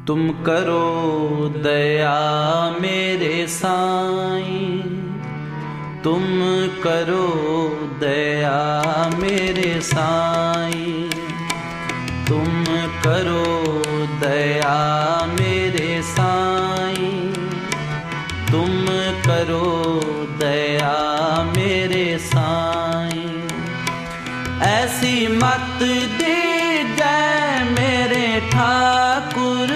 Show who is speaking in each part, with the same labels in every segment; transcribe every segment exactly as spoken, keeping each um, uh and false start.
Speaker 1: तुम करो दया मेरे साईं, तुम करो दया मेरे साईं, तुम करो दया मेरे साईं, तुम करो दया मेरे साईं। ऐसी मत दीजै मेरे ठाकुर,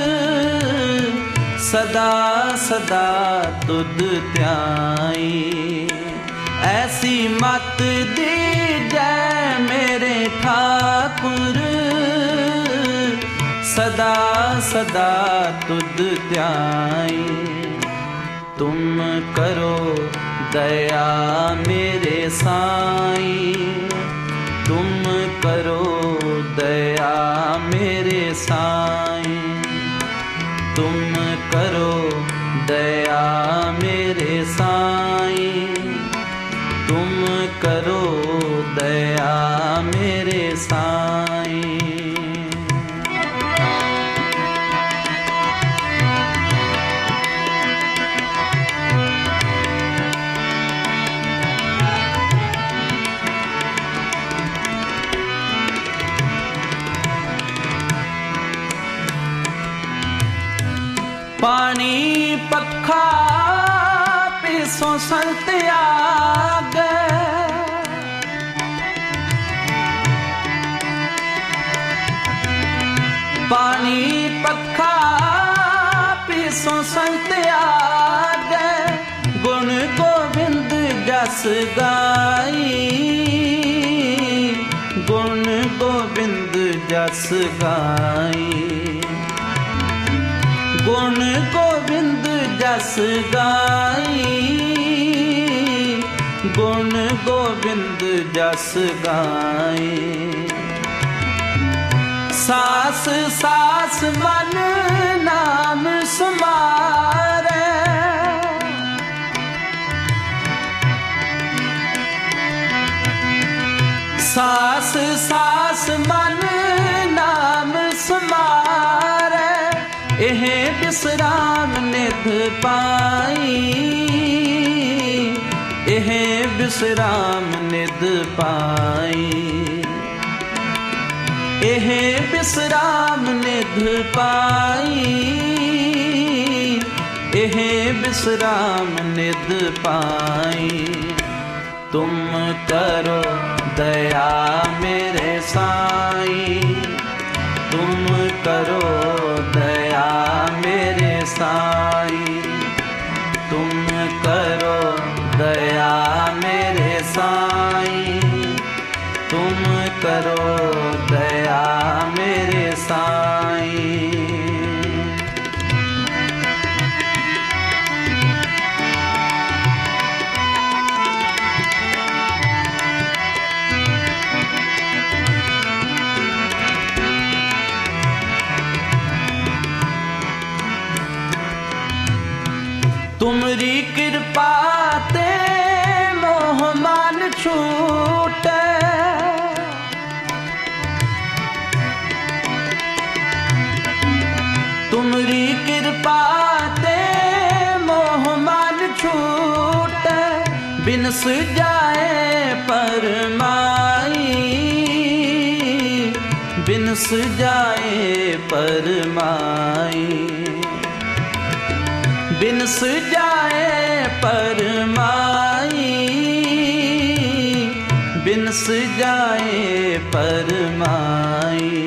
Speaker 1: सदा सदा तुध ध्याई। ऐसी मत दीजै मेरे ठाकुर, सदा सदा तुध ध्याई। तुम करो दया मेरे साईं, तुम करो दया मेरे साईं, तुम करो दया मेरे साईं, तुम करो दया मेरे साईं। पानी पखा पिसो संत आगे, पानी पखा पिसो संत आगे। गुण गोविंद जस गाई, गुण गोविंद जस गाई, गुण गोविंद जस गाई, गुण गोविंद जस गाई। सास सास मन नाम समारे, सास सास मन नाम समारे। एह विश्राम निध पाई, एह विश्राम निध पाई, एह विश्राम निध पाई, एह विश्राम निध पाई। तुम करो दया मेरे साईं, तुम करो दया मेरे साईं, तुम करो दया मेरे साईं, तुम करो दया मेरे साईं। तुमरी कृपा ते मोह मान छूटे, तुमरी कृपा ते मोह मान छूटे। बिनस जाए परमाई, बिनस जाए परमाई, बिनस जाए परमाई, बिनस जाए परमाई।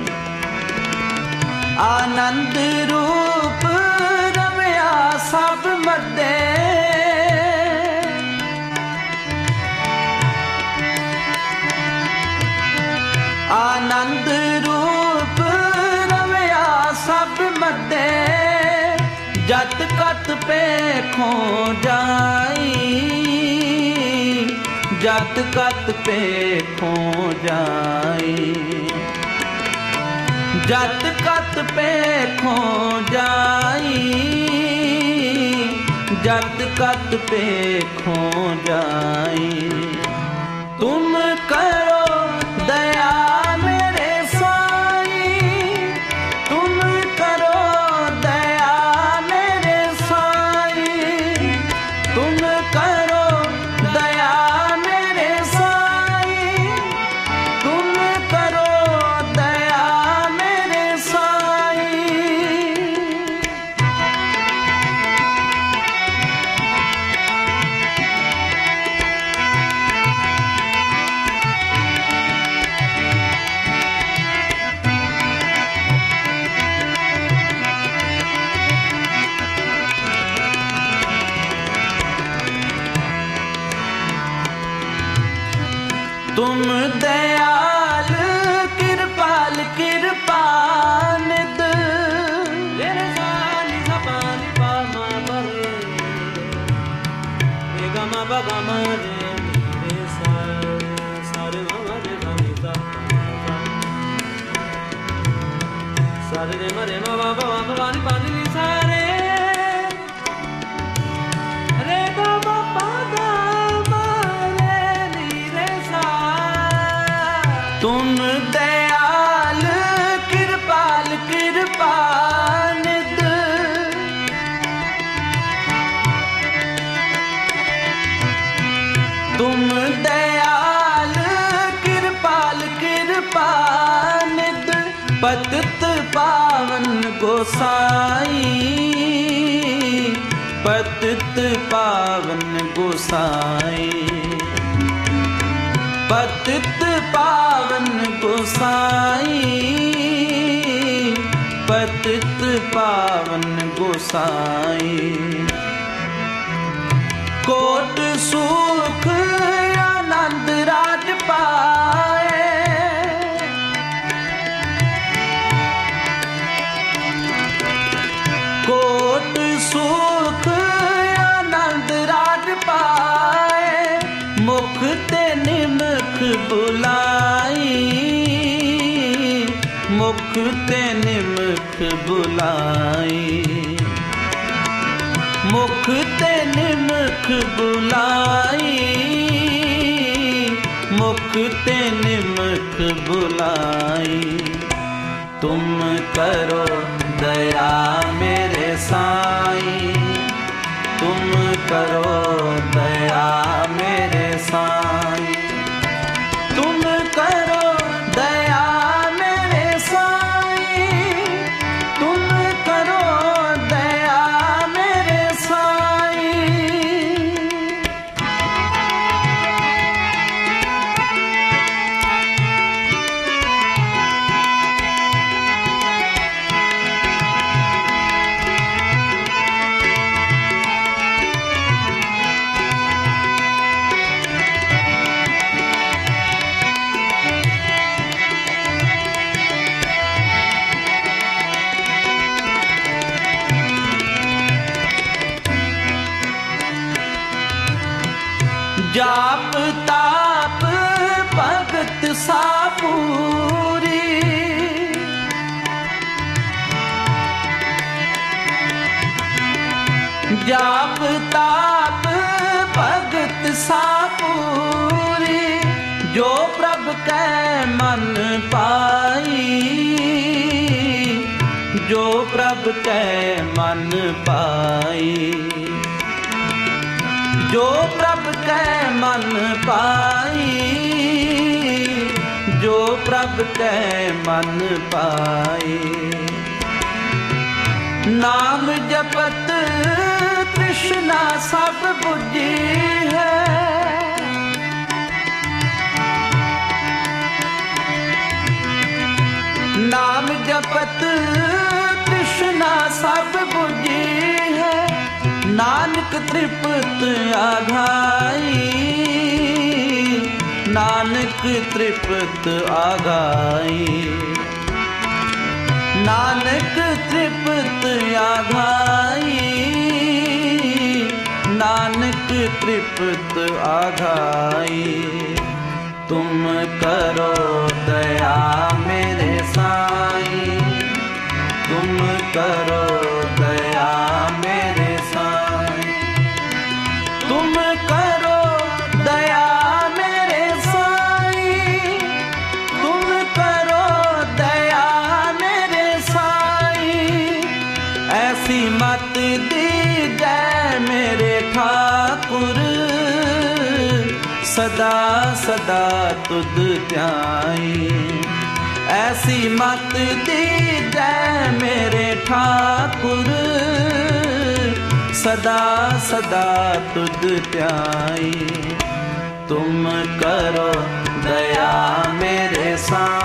Speaker 1: आनंद रूप रमया सब मदे, आनंद रूप रमया सब मदे। जत कत पे खो जाई, जत कत पे खो जाई, जत कत पे खो जाई, जत कत पे खो जाई। तुम करो दया मेरे साईं, तुम करो
Speaker 2: सारे रे मरे मा बा बा बा पानी पानी नी सारे रे गा मा पा गा मा रे नी रे सा।
Speaker 1: तुम दयाल कृपाल कृपानिध, तुम दयाल कृपाल कृपानिध, पतित पावन गोसाई, पतित पावन गोसाई, पतित पावन गोसाई, पतित पावन गोसाई। कोट सुख आनंद राज पाए, कोट सुख आनंद राज पाए, मुख ते निमख बुलाई, मुख ते निमख बुलाई, मुख ते निमख बुलाई, मुख ते निमख बुलाई। तुम करो दया मेरे साईं, तुम करो दया मेरे साईं, तुम करो दया मेरे साईं, तुम करो दया मेरे साईं। जाप ताप भगत सापूरी, जाप ताप भगत सापूरी, जो प्रभ कै मन पाई, जो प्रभ कै मन पाई, जो प्रभ कै मन पाई, जो प्रभ कै मन पाई। नाम जपत तृष्णा सब बुझी है, नाम जपत तृष्णा सब बुझी है, नानक तृप्त आघाई, नानक तृप्त आघाई, नानक तृप्त आघाई, नानक तृप्त आघाई। तुम करो दया मेरे साईं, तुम करो दया मेरे साईं, तुम करो दया मेरे साईं, तुम करो दया मेरे साईं। ऐसी मत दीजै मेरे ठाकुर, सदा सदा तुध ध्याई। ऐसी मत दीजै मेरे ठाकुर, सदा सदा तुध ध्याई। तुम करो दया मेरे साईं,